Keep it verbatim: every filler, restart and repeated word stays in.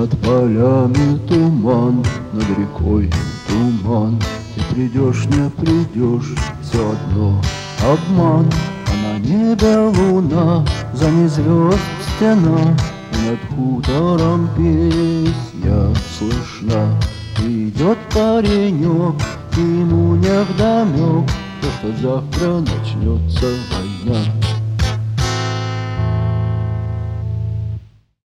Над полями туман, над рекой туман. Ты придешь, не придешь, все одно обман. А на небе луна, за ней звезд стена, и над хутором песня слышна. Идет паренек, и ему невдомек, то, что завтра начнется война.